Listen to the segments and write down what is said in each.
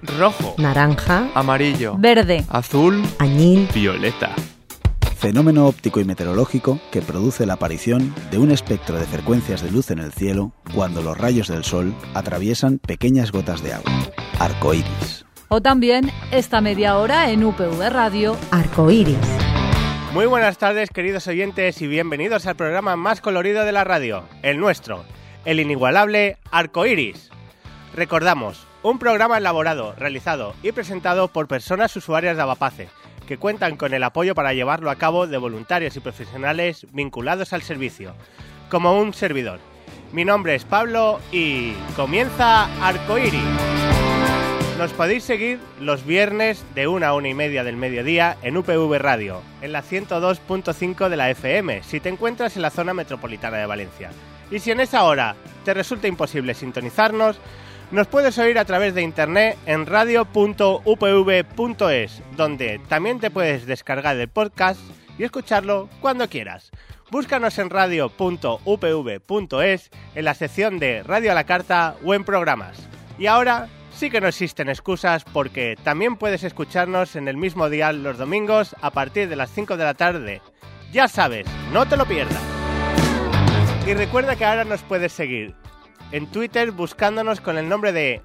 rojo, naranja, amarillo, verde, azul, añil, violeta. Fenómeno óptico y meteorológico que produce la aparición de un espectro de frecuencias de luz en el cielo cuando los rayos del sol atraviesan pequeñas gotas de agua. Arcoíris. o también esta media hora en UPV Radio. arcoíris. Muy buenas tardes, queridos oyentes, y bienvenidos al programa más colorido de la radio, el nuestro, el inigualable Arcoíris. Recordamos, un programa elaborado, realizado y presentado por personas usuarias de Avapace, que cuentan con el apoyo para llevarlo a cabo de voluntarios y profesionales vinculados al servicio, como un servidor. Mi nombre es Pablo y comienza Arcoíris. Nos podéis seguir los viernes de 1 a 1:30 del mediodía en UPV Radio, en la 102.5 de la FM, si te encuentras en la zona metropolitana de Valencia. Y si en esa hora te resulta imposible sintonizarnos, nos puedes oír a través de internet en radio.upv.es, donde también te puedes descargar el podcast y escucharlo cuando quieras. Búscanos en radio.upv.es en la sección de Radio a la Carta o en programas. Y ahora sí que no existen excusas porque también puedes escucharnos en el mismo dial los domingos a partir de las 5 de la tarde. Ya sabes, no te lo pierdas. Y recuerda que ahora nos puedes seguir en Twitter buscándonos con el nombre de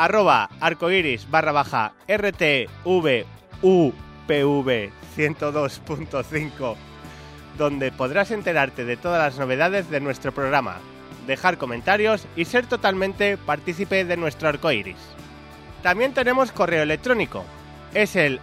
@arcoiris_RTVUPV102.5, donde podrás enterarte de todas las novedades de nuestro programa, dejar comentarios y ser totalmente partícipe de nuestro arcoíris. También tenemos correo electrónico, es el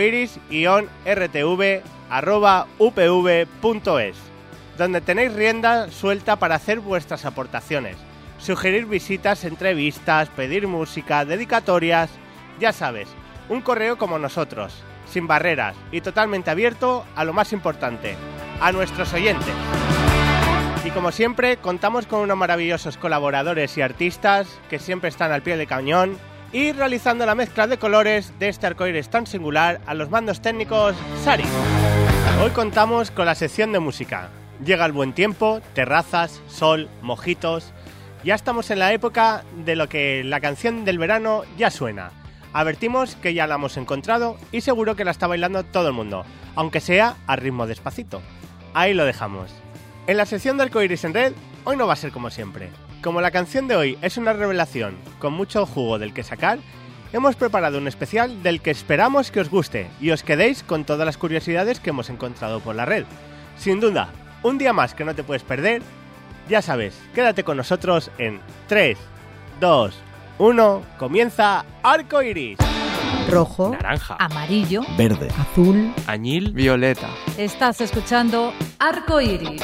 arcoiris-rtv@upv.es, donde tenéis rienda suelta para hacer vuestras aportaciones, sugerir visitas, entrevistas, pedir música, dedicatorias, ya sabes, un correo como nosotros, sin barreras y totalmente abierto a lo más importante, a nuestros oyentes. Y como siempre, contamos con unos maravillosos colaboradores y artistas que siempre están al pie del cañón y realizando la mezcla de colores de este arcoíris tan singular a los mandos técnicos Sari. Hoy contamos con la sección de música. Llega el buen tiempo, terrazas, sol, mojitos. Ya estamos en la época de lo que la canción del verano ya suena. Advertimos que ya la hemos encontrado y seguro que la está bailando todo el mundo, aunque sea a ritmo despacito. Ahí lo dejamos. En la sección de Arcoíris en Red, hoy no va a ser como siempre. Como la canción de hoy es una revelación con mucho jugo del que sacar, hemos preparado un especial del que esperamos que os guste y os quedéis con todas las curiosidades que hemos encontrado por la red. Sin duda, un día más que no te puedes perder. Ya sabes, quédate con nosotros en 3, 2, 1, comienza Arcoíris. Rojo, Naranja, Amarillo. Verde. azul, añil, violeta. Estás escuchando Arcoíris.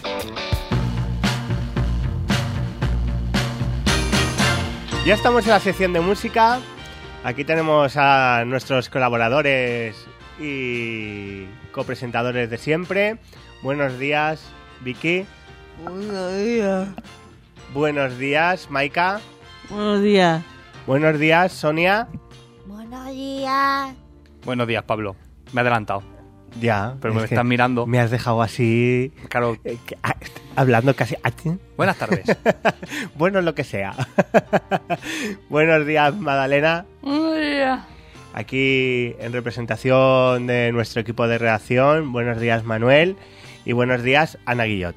Ya estamos en la sección de música. Aquí tenemos a nuestros colaboradores y copresentadores de siempre. Buenos días, Vicky. Buenos días. Buenos días, Maika. Buenos días. Buenos días, Sonia. Buenos días. Buenos días, Pablo. Me he adelantado, Ya, pero es me que están mirando. me has dejado así, Claro, hablando casi... buenas tardes. Bueno, lo que sea. Buenos días, Magdalena. Buenos días. Aquí en representación de nuestro equipo de redacción. Buenos días, Manuel. Y buenos días, Ana Guillot.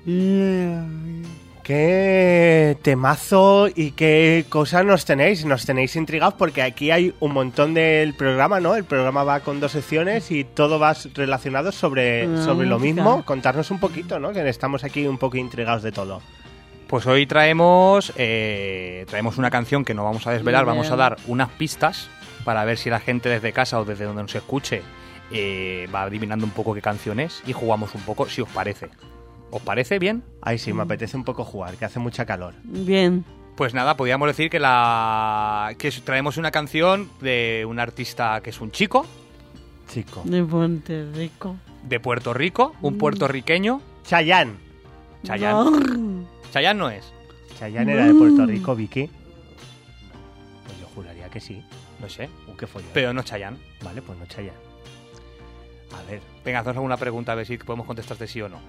Qué temazo y qué cosas nos tenéis intrigados porque aquí hay un montón del programa, ¿no? El programa va con 2 secciones y todo va relacionado sobre lo mismo. Contarnos un poquito, ¿no? Que estamos aquí un poco intrigados de todo. Pues hoy traemos una canción que no vamos a desvelar, vamos a dar unas pistas para ver si la gente desde casa o desde donde nos escuche va adivinando un poco qué canción es y jugamos un poco, si os parece. ¿Os parece bien? Ay, sí, me apetece un poco jugar, que hace mucha calor. Bien. Pues nada, podríamos decir que traemos una canción de un artista que es un chico Chico. De Puerto Rico. de Puerto Rico, un puertorriqueño. Chayanne. Chayanne. Chayanne no es. Chayanne era de Puerto Rico, Vicky. Pues yo juraría que sí. No sé. ¿Qué fue? Pero no es Chayanne. Vale, pues no Chayanne. A ver. Venga, hacemos alguna pregunta a ver si podemos contestarte sí o no.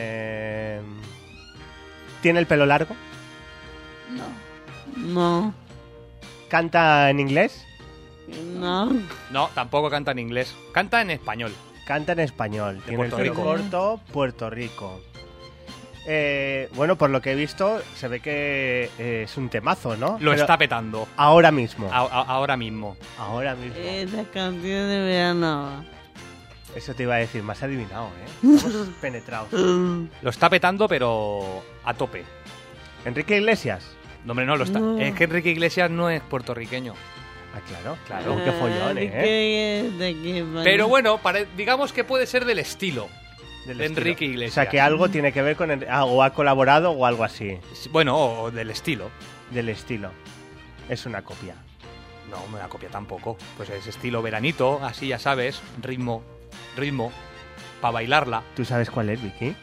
¿Tiene el pelo largo? No. ¿Canta en inglés? No. No, tampoco canta en inglés. Canta en español. Canta en español. Tiene Puerto el pelo Rico. corto, Puerto Rico. Bueno, por lo que he visto, se ve que es un temazo, ¿no? Lo Pero está petando. ahora mismo. Ahora mismo. Ahora mismo. La canción de verano. Eso te iba a decir, más adivinado, ¿eh? Estamos penetrados. Lo está petando, pero a tope. Enrique Iglesias. No, hombre, no lo está. No. Es que Enrique Iglesias no es puertorriqueño. Ah, claro. Claro. Qué follón, ¿eh? ¿De qué país? Pero bueno, digamos que puede ser del estilo. Del de estilo. Enrique O Iglesias. sea, que algo tiene que ver con... o ha colaborado o algo así. Bueno, o del estilo. Del estilo. Es una copia. No, me la copia tampoco. Pues es estilo veranito, así ya sabes. Ritmo, para bailarla. ¿Tú sabes cuál es, Vicky?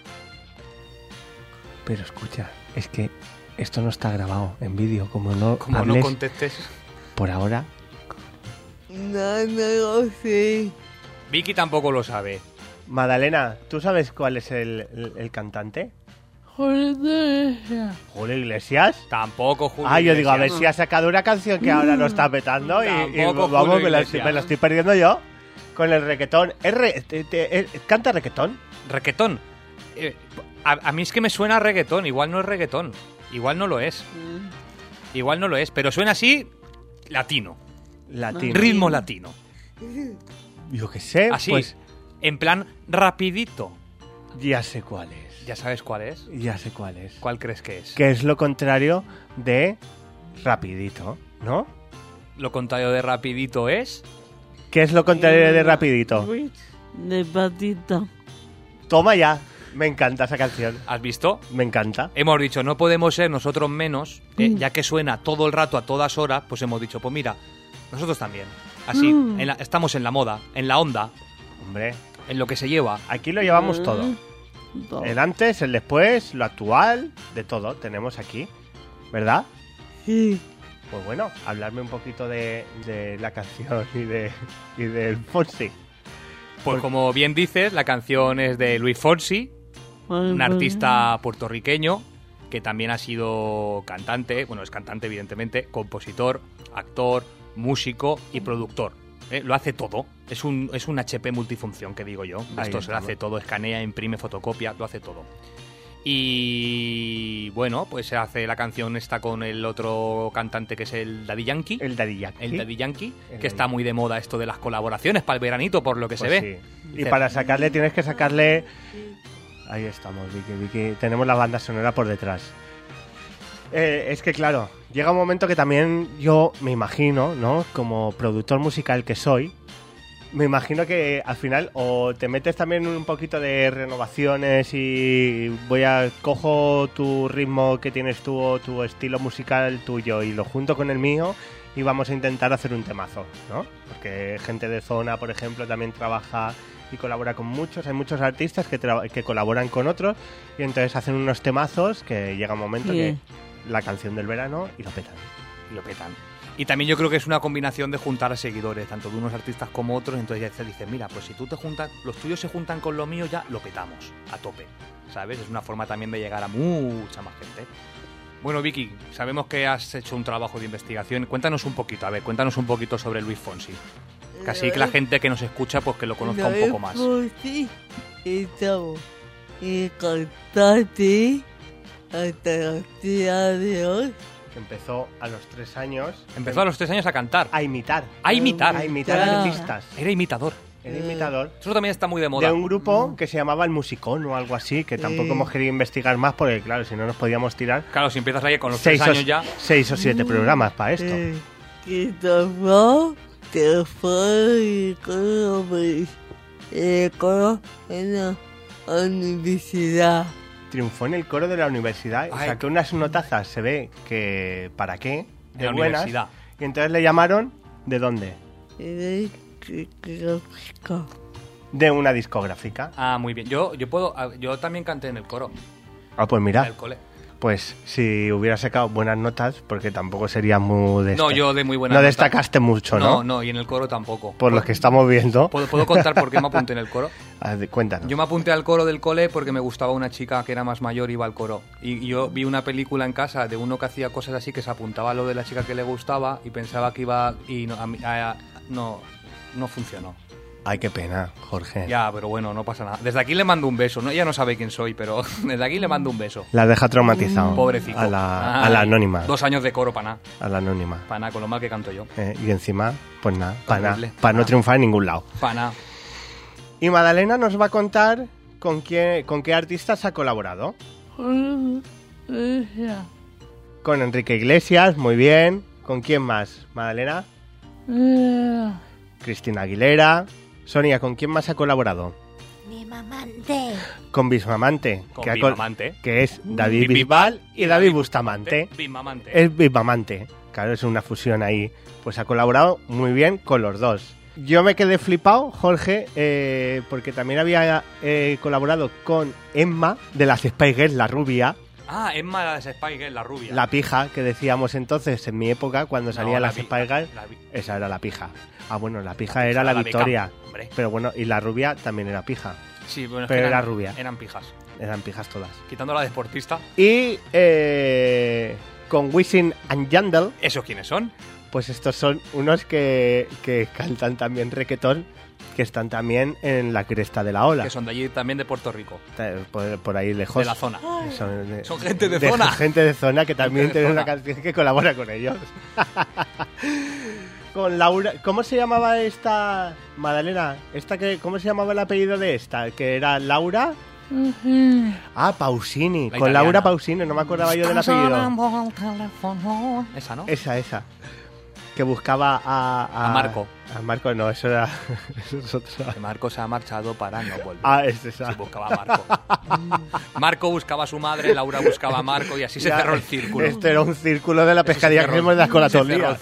Pero escucha, es que esto no está grabado en vídeo. Como no Como hables no contestes. por ahora... No lo sé. Vicky tampoco lo sabe. Madalena, ¿tú sabes cuál es el cantante? Joder. ¿Julio Iglesias? Tampoco Julio Ah, yo digo, a ver Iglesias. si ha sacado una canción que ahora lo está petando y Tampoco vamos, Julio me la Iglesias. estoy perdiendo yo con el requetón. ¿Canta requetón? Reggaetón. A mí es que me suena a reggaetón. Igual no es reggaetón. Igual no lo es. Igual no lo es. Pero suena así, latino. Latino. Ritmo latino. Yo qué sé, Así, pues en plan rapidito. ya sé cuál es. ¿Ya sabes cuál es? Ya sé cuál es. ¿Cuál crees que es? Que es lo contrario de rapidito, ¿no? Lo contrario de rapidito es... ¿Qué es lo contrario de rapidito? De patito. Toma ya. Me encanta esa canción. ¿Has visto? Me encanta. Hemos dicho, no podemos ser nosotros menos, ya que suena todo el rato, a todas horas, pues hemos dicho, pues mira, nosotros también. Así, estamos en la moda, en la onda, Hombre, en lo que se lleva. aquí lo llevamos todo. El antes, el después, lo actual, de todo tenemos aquí, ¿verdad? Sí. Pues bueno, hablarme un poquito de la canción y del Fonsi. Pues como bien dices, la canción es de Luis Fonsi, un artista puertorriqueño que también ha sido cantante, bueno, es cantante evidentemente, compositor, actor, músico y productor. Lo hace todo. Es un HP multifunción, que digo yo. Ahí Esto se lo estamos. hace todo, escanea, imprime, fotocopia, lo hace todo. Y bueno, pues se hace la canción esta con el otro cantante que es el Daddy Yankee. El Daddy Yankee. El Daddy Yankee, El que está Daddy. muy de moda esto de las colaboraciones para el veranito, por lo que Pues se ve. sí. Y para sacarle tienes que sacarle... Ahí estamos, Vicky. Tenemos la banda sonora por detrás. Es que claro, llega un momento que también yo me imagino, ¿no? Como productor musical que soy, me imagino que al final o te metes también un poquito de renovaciones y cojo tu ritmo que tienes tú o tu estilo musical tuyo y lo junto con el mío y vamos a intentar hacer un temazo, ¿no? Porque gente de zona, por ejemplo, también trabaja y colabora con muchos. Hay muchos artistas que colaboran con otros y entonces hacen unos temazos que llega un momento Sí. que la canción del verano y lo petan. Y lo petan. Y también yo creo que es una combinación de juntar a seguidores, tanto de unos artistas como otros, entonces ya te dicen, mira, pues si tú te juntas, los tuyos se juntan con los míos, ya lo petamos, a tope, ¿sabes? Es una forma también de llegar a mucha más gente. Bueno, Vicky, sabemos que has hecho un trabajo de investigación, cuéntanos un poquito sobre Luis Fonsi. Casi que la gente que nos escucha, pues que lo conozca un poco más. Sí. Estamos cantante hasta el día de hoy. Empezó a los 3 años Empezó a los 3 años a cantar, a imitar. a imitar. A imitar artistas. Era imitador. Era imitador. Eso también está muy de moda. De un grupo que se llamaba El Musicón o algo así, que tampoco hemos querido investigar más porque, claro, si no nos podíamos tirar Claro, si empiezas ahí con los 3 años ya... 6 o 7 programas para esto. Que tomó, que fue el coro en la universidad. Triunfó en el coro de la universidad, Ay. sacó unas notazas, se ve que ¿para qué? De En la buenas. universidad. Y entonces le llamaron, ¿de dónde? De una discográfica. Ah, muy bien. Yo también canté en el coro, Ah, pues en mira, el cole. pues si hubiera sacado buenas notas, porque tampoco sería muy... No, yo de muy buena No nota. destacaste mucho, ¿no? No, y en el coro tampoco. Por lo que estamos viendo. ¿Puedo contar por qué me apunté en el coro? Cuéntanos. Yo me apunté al coro del cole porque me gustaba una chica que era más mayor y iba al coro. Y yo vi una película en casa de uno que hacía cosas así, que se apuntaba a lo de la chica que le gustaba y pensaba que iba... Y no, no funcionó. Ay, qué pena, Jorge. Ya, pero bueno, no pasa nada. Desde aquí le mando un beso. ¿no? Ella no sabe quién soy, pero desde aquí le mando un beso. La deja traumatizado. Pobrecito. A la anónima. 2 años de coro para nada. A la anónima. Para nada, con lo mal que canto yo. Y encima, pues nada, para nada. Horrible. Para no triunfar en ningún lado. Para nada. Y Madalena nos va a contar con qué artistas ha colaborado. Con Enrique Iglesias, muy bien. ¿Con quién más, Madalena? Cristina Aguilera. Sonia, ¿con quién más ha colaborado? Mi mamante. Con Bismamante. Con que Bismamante. Que es David Bisbal y David Bustamante. Bismamante. Es Bismamante. Claro, es una fusión ahí. Pues ha colaborado muy bien con los dos. Yo me quedé flipado, Jorge, porque también había colaborado con Emma de las Spice Girls, la rubia. Ah, Emma de las Spice Girls, la rubia. La pija, que decíamos entonces en mi época, cuando salían las Spice Girls. Esa era la pija. Ah, bueno, la pija era la Victoria. Pero bueno, y la rubia también era pija. Sí, bueno, pero era rubia. Eran pijas. Eran pijas todas. Quitando la de deportista. Y con Wisin and Yandel. ¿Esos quiénes son? Pues estos son unos que cantan también reggaetón, que están también en la cresta de la ola. Que son de allí también de Puerto Rico. Por ahí lejos. De la zona. Son gente de zona. Gente de zona que también tiene una canción que colabora con ellos. Con Laura. ¿Cómo se llamaba esta, Madalena? ¿Cómo se llamaba el apellido de esta? Que era Laura. Ah, Pausini. Con italiana. Laura Pausini, no me acordaba yo del apellido. Esa, ¿no? Esa. Que buscaba a Marco. A Marco no, eso era... Eso es otra. Marco se ha marchado para no volver. Ah, es esa. Sí, buscaba a Marco. Marco buscaba a su madre, Laura buscaba a Marco y así se cerró el círculo. Este era un círculo de la pescadilla que hemos de con la tolía.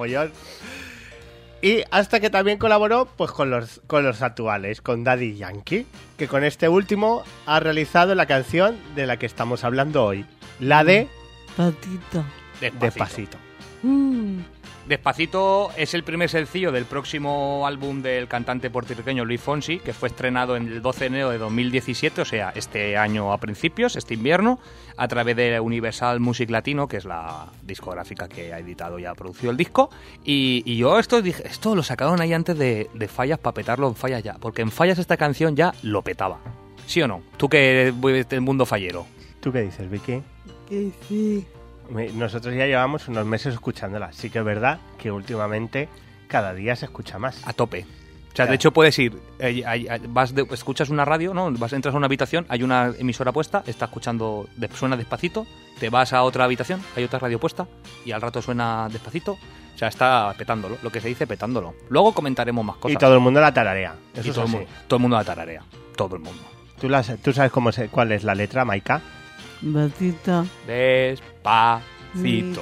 Y hasta que también colaboró pues con los actuales, con Daddy Yankee, que con este último ha realizado la canción de la que estamos hablando hoy. La de... Despacito. Despacito es el primer sencillo del próximo álbum del cantante puertorriqueño Luis Fonsi, que fue estrenado el 12 de enero de 2017, o sea, este año a principios, este invierno, a través de Universal Music Latino, que es la discográfica que ha editado y ha producido el disco. Y yo esto lo sacaron ahí antes de Fallas para petarlo en Fallas ya, porque en Fallas esta canción ya lo petaba. ¿Sí o no? Tú que eres del mundo fallero. ¿Tú qué dices, Vicky? Que sí. Nosotros ya llevamos unos meses escuchándola. Sí que es verdad que últimamente cada día se escucha más. A tope. O sea, de hecho puedes ir, escuchas una radio, ¿no? Entras a una habitación, hay una emisora puesta, está escuchando, suena Despacito, te vas a otra habitación, hay otra radio puesta y al rato suena Despacito. O sea, está petándolo, lo que se dice petándolo. Luego comentaremos más cosas. Y todo el mundo la tararea. Eso todo el mundo la tararea. Todo el mundo. ¿Tú sabes cuál es la letra, Maika? Batita. Despacito.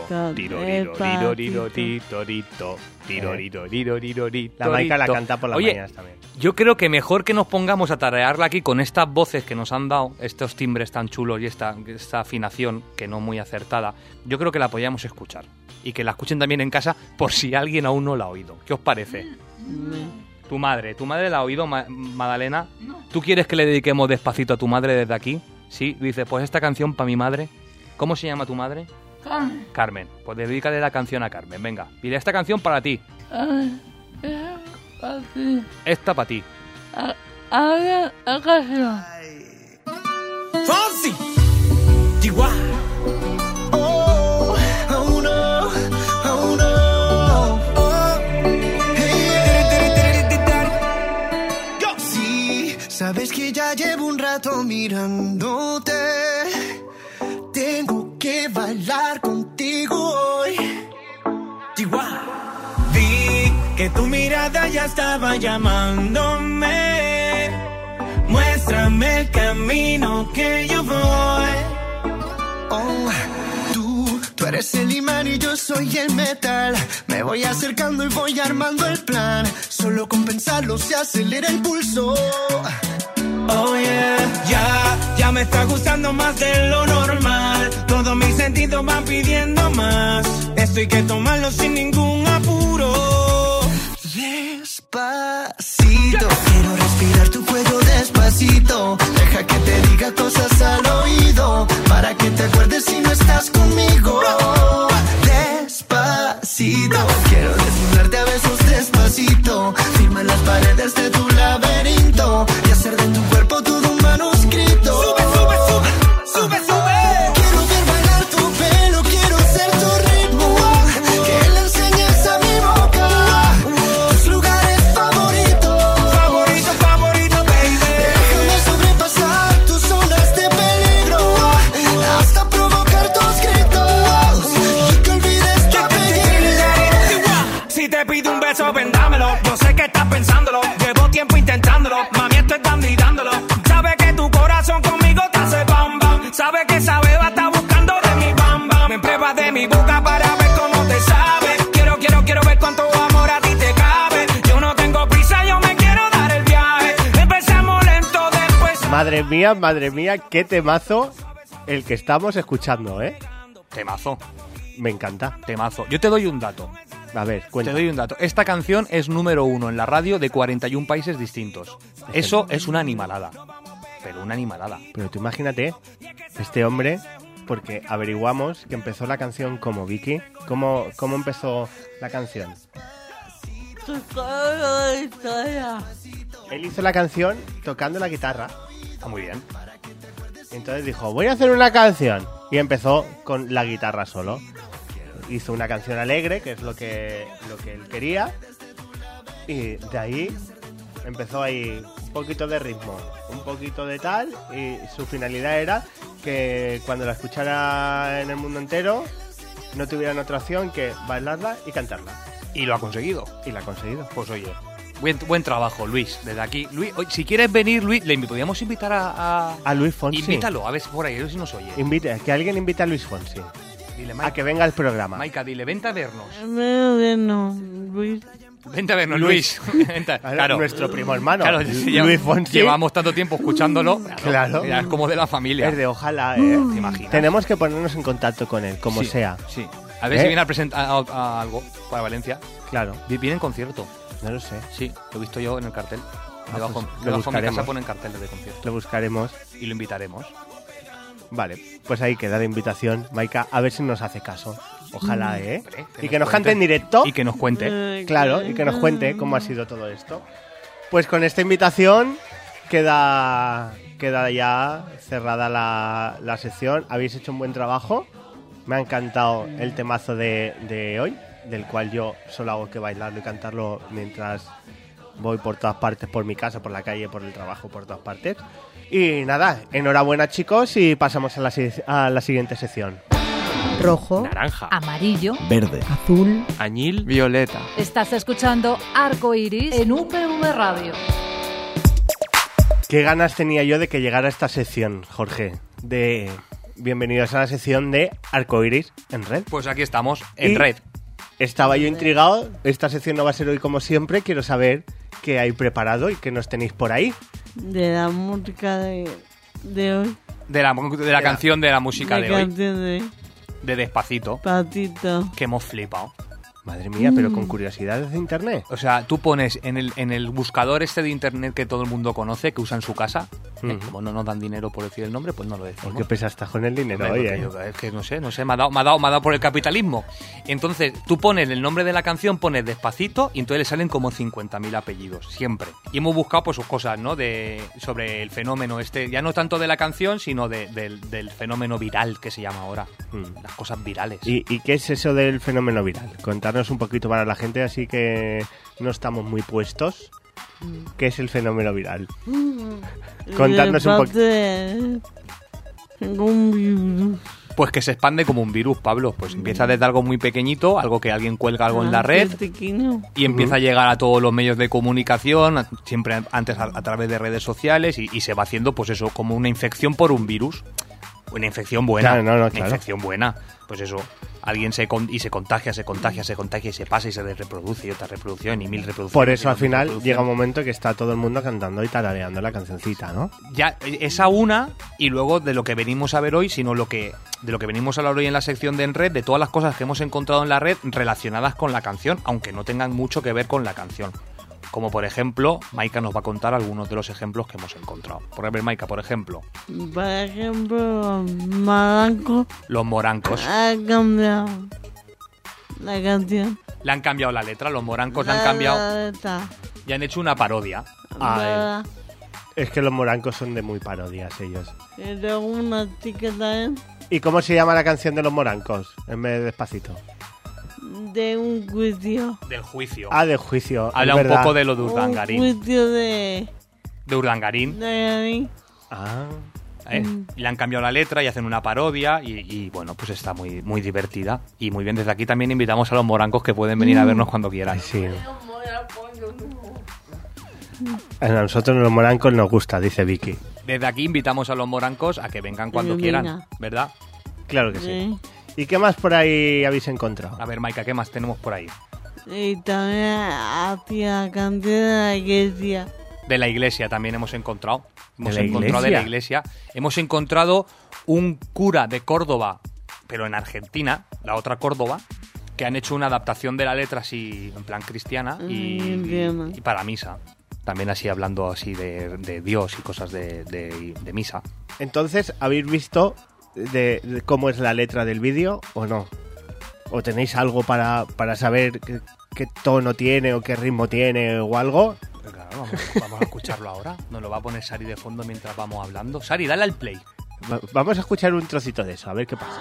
Tiroriro, La Maika la canta por las mañanas también. Yo creo que mejor que nos pongamos a tararearla aquí con estas voces que nos han dado, estos timbres tan chulos y esta afinación que no muy acertada, yo creo que la podíamos escuchar. Y que la escuchen también en casa por si alguien aún no la ha oído. ¿Qué os parece? Tu madre la ha oído, Madalena. ¿Tú quieres que le dediquemos Despacito a tu madre desde aquí? Sí, dice, pues esta canción para mi madre. ¿Cómo se llama tu madre? Carmen. Pues dedícale la canción a Carmen, venga. Dile, esta canción para ti. Esta para ti. Ahora la canción. Fonsi, Chihuahua. Oh, oh no, oh no. Oh, hey. Sí, sabes que ya llevo un rato mirándote. Tengo que bailar contigo hoy. Chihuahua. Vi que tu mirada ya estaba llamándome. Muéstrame el camino que yo voy. Oh, tú eres el imán y yo soy el metal. Me voy acercando y voy armando el plan. Solo con pensarlo se acelera el pulso. Oh yeah, ya me está gustando más de lo normal. Todos mis sentidos van pidiendo más. Esto hay que tomarlo sin ningún apuro. Despacito, quiero respirar tu cuello despacito. Deja que te diga cosas al oído, para que te acuerdes si no estás conmigo. Despacito, quiero desnudarte a besos despacito. despacito, firma en las paredes de tu laberinto y hacer de tu cuerpo todo un manuscrito. Sube, sube, sube, sube, sube. Quiero ver bailar tu pelo, quiero ser tu ritmo, que le enseñes a mi boca tus lugares favoritos. Favorito, favorito, baby. Déjame sobrepasar tus zonas de peligro hasta provocar tus gritos y que olvides tu apellido. Si te pido un beso, ven dámelo. Yo sé que estás pensándolo, llevo tiempo intentándolo. Mami, estoy candidándolo. Sabe que tu corazón conmigo te hace bam bam. Sabe que esa beba está buscando de mi bam bam. Me pruebas de mi boca para ver cómo te sabe. Quiero ver cuánto amor a ti te cabe. Yo no tengo prisa, yo me quiero dar el viaje. Empezamos lento, después. Madre mía, qué temazo el que estamos escuchando, ¿eh? Temazo, Me encanta. temazo. Yo te doy un dato. A ver, cuenta. Te doy un dato. Esta canción es número 1 en la radio de 41 países distintos. Eso es una animalada. Pero una animalada. Pero tú imagínate, este hombre, porque averiguamos que empezó la canción como Vicky. ¿Cómo empezó la canción? Él hizo la canción tocando la guitarra. Está muy bien. Entonces dijo, voy a hacer una canción. Y empezó con la guitarra solo. Hizo una canción alegre, que es lo que él quería. Y de ahí empezó ahí un poquito de ritmo, un poquito de tal. Y su finalidad era que cuando la escuchara en el mundo entero no tuvieran otra opción que bailarla y cantarla. Y lo ha conseguido. Y la ha conseguido. Pues oye, buen trabajo, Luis. Desde aquí. Luis, si quieres venir, Luis, podríamos invitar a Luis Fonsi. Invítalo, a ver si por ahí, a ver si nos oye. Que alguien invite a Luis Fonsi. Dile, A que venga al programa. Maika, dile, vente a vernos. No, Luis. Vente a vernos, Luis. Vente, claro. Nuestro primo hermano. Claro, Luis Fonsi. Llevamos tanto tiempo escuchándolo. Claro. Ya es como de la familia. Es de ojalá, ¿eh? ¿Te imaginas? Tenemos que ponernos en contacto con él, como Sí, sea. Sí. A ver si viene a presentar a algo para Valencia. Claro. Viene en concierto. No lo sé. Sí, lo he visto yo en el cartel. Debajo pues de lo mi buscaremos. casa ponen carteles de concierto. Lo buscaremos. Y lo invitaremos. Vale, pues ahí queda la invitación, Maika, a ver si nos hace caso. Ojalá, ¿eh? Hombre, Y que nos cante en directo. Y que nos cuente. Claro, y que nos cuente cómo ha sido todo esto. Pues con esta invitación queda ya cerrada la sección. Habéis hecho un buen trabajo. Me ha encantado el temazo de hoy, del cual yo solo hago que bailarlo y cantarlo mientras voy por todas partes, por mi casa, por la calle, por el trabajo, por todas partes. Y nada, enhorabuena chicos y pasamos a la siguiente sección. Rojo, Naranja. amarillo, Verde. azul. Añil. Violeta. Estás escuchando Arco Iris en UPV Radio. Qué ganas tenía yo de que llegara esta sección, Jorge. Bienvenidos a la sección de Arcoiris en Red. Pues aquí estamos, en Y Red. Estaba yo intrigado. Esta sección no va a ser hoy como siempre. Quiero saber qué hay preparado y qué nos tenéis por ahí. De la música de hoy. De la canción de la música de la hoy. canción de De Despacito. Patito. Que hemos flipado. Madre mía, pero con curiosidades de internet. O sea, tú pones en el buscador este de internet que todo el mundo conoce, que usa en su casa, como no nos dan dinero por decir el nombre, pues no lo decimos. ¿Por qué pesas con el dinero? Hombre, Oye, porque es que no sé, me ha dado por el capitalismo. Entonces, tú pones el nombre de la canción, pones Despacito, y entonces le salen como 50.000 apellidos, siempre. Y hemos buscado pues sus cosas, ¿no? Sobre el fenómeno este, ya no tanto de la canción, sino del fenómeno viral que se llama ahora. Las cosas virales. ¿Y qué es eso del fenómeno viral? Contarnos un poquito para la gente, así que no estamos muy puestos. ¿Qué es el fenómeno viral? Contarnos un poquito. Pues que se expande como un virus, Pablo. Pues empieza desde algo muy pequeñito, algo que alguien cuelga algo en la red, y empieza a llegar a todos los medios de comunicación, siempre antes a través de redes sociales, y se va haciendo, pues eso, como una infección por un virus. Una infección buena. Claro, Una claro. infección buena. Pues eso, alguien se contagia, y se pasa y se reproduce, y otra reproducción, y 1000 reproducciones. Por eso y al final reproducciones. llega un momento que está todo el mundo cantando y tarareando la cancioncita, ¿no? Ya, esa una, y luego de lo que venimos a ver hoy, sino de lo que venimos a hablar hoy en la sección de En Red, de todas las cosas que hemos encontrado en la red relacionadas con la canción, aunque no tengan mucho que ver con la canción. Como por ejemplo, Maika nos va a contar algunos de los ejemplos que hemos encontrado. Por ejemplo, Maika, por ejemplo. Por ejemplo, Maranco Los morancos. ha cambiado la canción. Le han cambiado la letra, los morancos le han cambiado y han hecho una parodia. Es que los morancos son de muy parodias ellos. Tengo una chica también ¿Y cómo se llama la canción de los morancos? En vez de Despacito. de un juicio. Del juicio. Ah, del juicio. Habla un poco de lo de Urdangarín. Un juicio de Urdangarín. Ah. Y le han cambiado la letra y hacen una parodia y bueno, pues está muy, muy divertida y muy bien. Desde aquí también invitamos a los morancos que pueden venir a vernos cuando quieran. Sí. A nosotros los morancos nos gusta, dice Vicky. Desde aquí invitamos a los morancos a que vengan cuando quieran, ¿verdad? Claro que sí. ¿Y qué más por ahí habéis encontrado? A ver, Maika, ¿qué más tenemos por ahí? Y también hacía canción de la iglesia. De la iglesia también hemos encontrado. ¿De la iglesia? Hemos encontrado un cura de Córdoba, pero en Argentina, la otra Córdoba, que han hecho una adaptación de la letra así en plan cristiana y para misa. También así hablando así de Dios y cosas de misa. Entonces, ¿habéis visto de cómo es la letra del vídeo o no? ¿O tenéis algo para saber qué tono tiene o qué ritmo tiene o algo? Claro, vamos a escucharlo ahora. Nos lo va a poner Sari de fondo mientras vamos hablando. Sari, dale al play. Vamos a escuchar un trocito de eso, a ver qué pasa.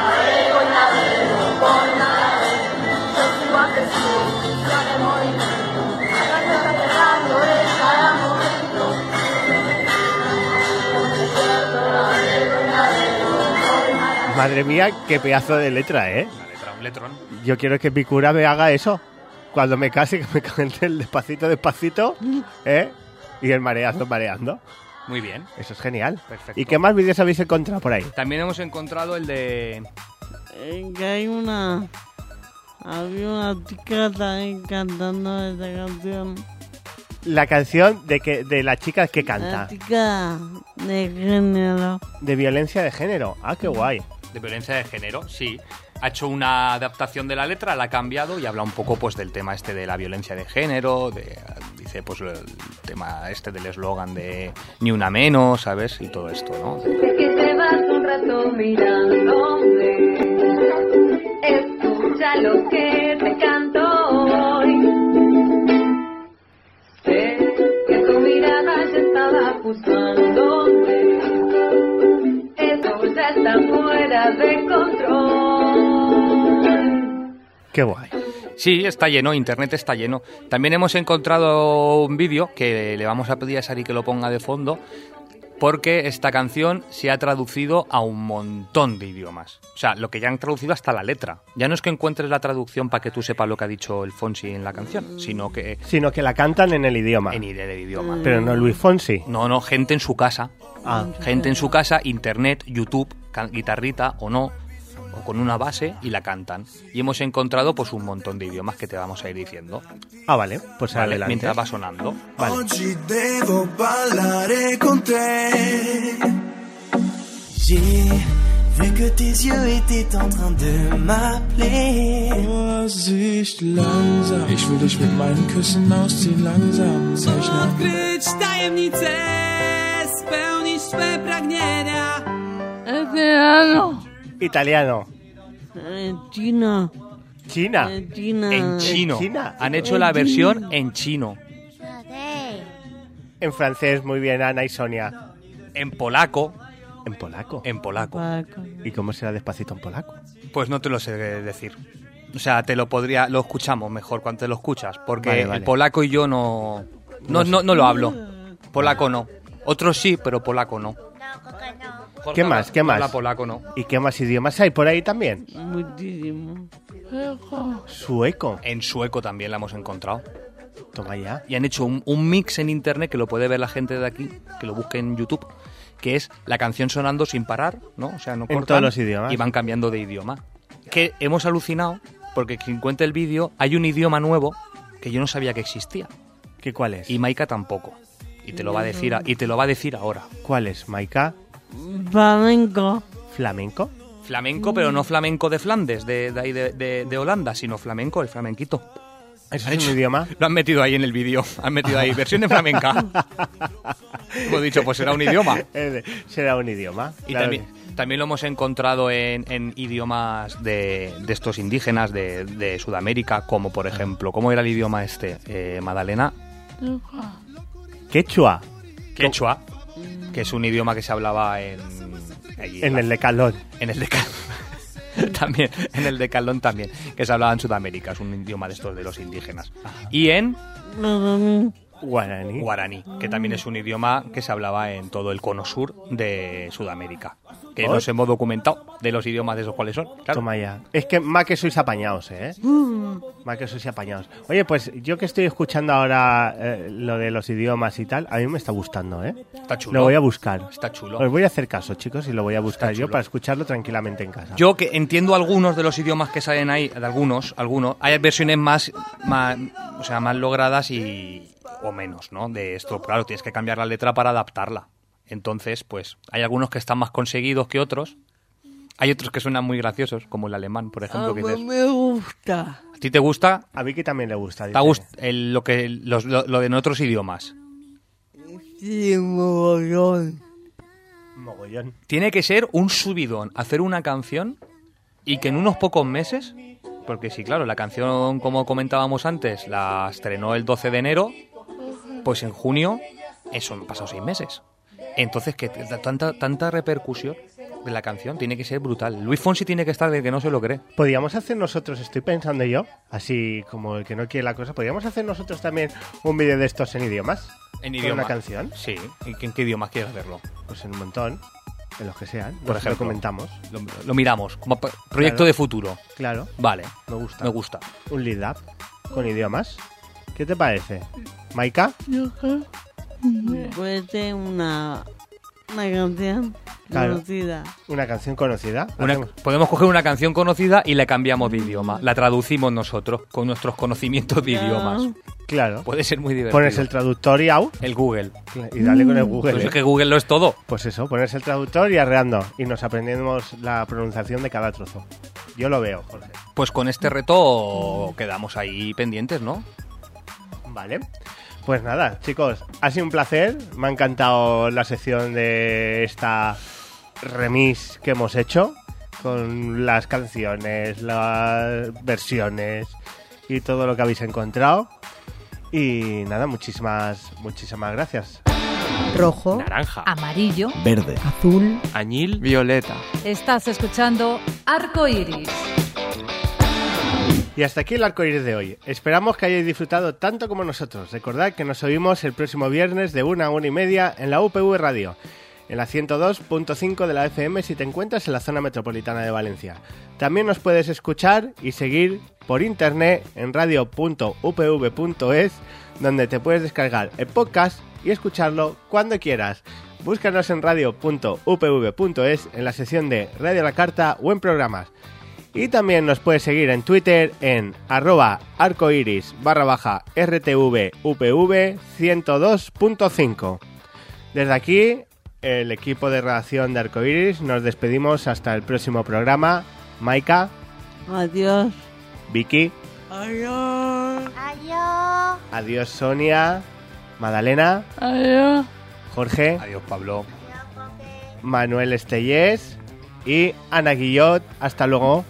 Madre mía, qué pedazo de letra, ¿eh? Una letra, un letrón. Yo quiero que mi cura me haga eso. Cuando me case, que me cante el despacito, despacito, ¿eh? Y el mareando, mareando. Muy bien. Eso es genial. Perfecto. ¿Y qué más vídeos habéis encontrado por ahí? También hemos encontrado el de... Que hay una... Había una chica también cantando esta canción. La canción de la chica que canta. La chica de género. De violencia de género. Ah, qué guay. De violencia de género, sí. Ha hecho una adaptación de la letra, la ha cambiado y habla un poco pues del tema este de la violencia de género, dice pues el tema este del eslogan de ni una menos, ¿sabes? Y todo esto, ¿no? Sé que te vas un rato mirándome, escucha lo que te canto hoy. Sé que tu mirada ya estaba acusándome, esto ya está fuera de control. Qué guay. Sí, está lleno, internet está lleno. También hemos encontrado un vídeo que le vamos a pedir a Sari que lo ponga de fondo, porque esta canción se ha traducido a un montón de idiomas. O sea, lo que ya han traducido hasta la letra. Ya no es que encuentres la traducción para que tú sepas lo que ha dicho el Fonsi en la canción, sino que la cantan en el idioma. En el idioma. Pero no Luis Fonsi. No, gente en su casa. Gente en su casa, internet, YouTube, guitarrita o no, o con una base y la cantan. Y hemos encontrado pues un montón de idiomas que te vamos a ir diciendo. Ah, vale, pues vale, adelante. mientras va sonando. Vale. Oggi devo parlare con te. J'ai vu que tes yeux étaient en train de m'appeler. Vorsicht, langsam. Ich will dich mit meinen Küssen ausziehen, langsam. Zeichner. Odkryć tajemnicę, spełnić swe pragnienia. Italiano. Chino. China. En chino. China. Han hecho la versión en chino. En francés, muy bien, Ana y Sonia. En polaco. ¿En polaco? En polaco. ¿Y cómo será Despacito en polaco? Pues no te lo sé decir. O sea, lo escuchamos mejor cuando te lo escuchas, porque vale. el polaco y yo no lo hablo. Polaco no. Otros sí, pero polaco no. Jorge, ¿Qué más? ¿Qué más? Habla polaco no. ¿Y qué más idiomas hay por ahí también? Muchísimo. Sueco. En sueco también la hemos encontrado. Toma ya. Y han hecho un mix en internet que lo puede ver la gente de aquí, que lo busque en YouTube, que es la canción sonando sin parar, ¿no? O sea, no cortan. En todos los idiomas. Y van cambiando de idioma. Que hemos alucinado, porque quien cuenta el vídeo, hay un idioma nuevo que yo no sabía que existía. ¿Qué cuál es? Y Maika tampoco. Y te lo va a decir ahora. ¿Cuál es, Maika? Flamenco. ¿Flamenco? Flamenco, pero no flamenco de Flandes, de ahí de Holanda, sino flamenco, el flamenquito. ¿Eso es un idioma? Lo han metido ahí en el vídeo. Han metido ahí versión en flamenca. Hemos dicho, pues será un idioma. Será un idioma. Y claro. También lo hemos encontrado en idiomas de estos indígenas de Sudamérica, como por ejemplo, ¿cómo era el idioma Madalena? Quechua. Quechua, que es un idioma que se hablaba en el Decalón. En el Decalón. También, en el Decalón también, que se hablaba en Sudamérica, es un idioma de estos de los indígenas. Y en Guaraní, que también es un idioma que se hablaba en todo el cono sur de Sudamérica. Que nos hemos documentado de los idiomas de esos cuáles son. Claro. Toma ya. Es que más que sois apañados, Más que sois apañados. Oye, pues yo que estoy escuchando ahora lo de los idiomas y tal, a mí me está gustando, Está chulo. Lo voy a buscar. Está chulo. Os voy a hacer caso, chicos, y lo voy a buscar yo para escucharlo tranquilamente en casa. Yo que entiendo algunos de los idiomas que salen ahí, de algunos, hay versiones más logradas o menos, ¿no? De esto, claro, tienes que cambiar la letra para adaptarla. Entonces, pues, hay algunos que están más conseguidos que otros. Hay otros que suenan muy graciosos, como el alemán, por ejemplo. A mí me gusta. ¿A ti te gusta? A mí que también le gusta. ¿Te gusta lo de en otros idiomas? Sí, mogollón. Tiene que ser un subidón hacer una canción y que en unos pocos meses, porque sí, claro, la canción, como comentábamos antes, la estrenó el 12 de enero, pues en junio, eso han pasado 6 meses. Entonces, que tanta repercusión de la canción tiene que ser brutal. Luis Fonsi tiene que estar de que no se lo cree. Podríamos hacer nosotros, estoy pensando yo, así como el que no quiere la cosa, podríamos hacer nosotros también un vídeo de estos en idiomas. ¿En idioma? ¿Una canción? Sí. ¿En qué idiomas quieres hacerlo? Pues en un montón, en los que sean. Por ejemplo, lo comentamos. Lo miramos, como proyecto de futuro. Claro. Vale. Me gusta. Un lead up con idiomas. ¿Qué te parece? ¿Maika? Puede ser una canción conocida. Una canción conocida. Podemos coger una canción conocida y le cambiamos de idioma. La traducimos nosotros con nuestros conocimientos de idiomas. Claro. Puede ser muy divertido. Pones el traductor y el Google. Y dale con el Google. Pues es que Google lo es todo. Pues eso, pones el traductor y arreando. Y nos aprendemos la pronunciación de cada trozo. Yo lo veo, Jorge. Pues con este reto quedamos ahí pendientes, ¿no? Vale. Pues nada, chicos, ha sido un placer. Me ha encantado la sección de esta remix que hemos hecho con las canciones, las versiones y todo lo que habéis encontrado. Y nada, muchísimas gracias. Rojo, naranja, amarillo, verde, azul, añil, violeta. Estás escuchando Arco Iris. Y hasta aquí el Arco Iris de hoy. Esperamos que hayáis disfrutado tanto como nosotros. Recordad que nos oímos el próximo viernes de 1 a 1:30 en la UPV Radio, en la 102.5 de la FM si te encuentras en la zona metropolitana de Valencia. También nos puedes escuchar y seguir por internet en radio.upv.es, donde te puedes descargar el podcast y escucharlo cuando quieras. Búscanos en radio.upv.es en la sección de Radio La Carta o en programas. Y también nos puedes seguir en Twitter en @arcoiris_RTVUPV 102.5. Desde aquí, el equipo de redacción de Arcoiris, nos despedimos hasta el próximo programa. Maika. Adiós. Vicky. Adiós. Adiós. Adiós, Sonia. Madalena. Adiós. Jorge. Adiós, Pablo. Manuel Estellés. Y Ana Guillot. Hasta luego.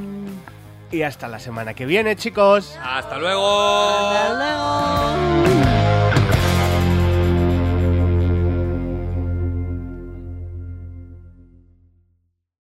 Y hasta la semana que viene, chicos. ¡Hasta luego! Hasta luego.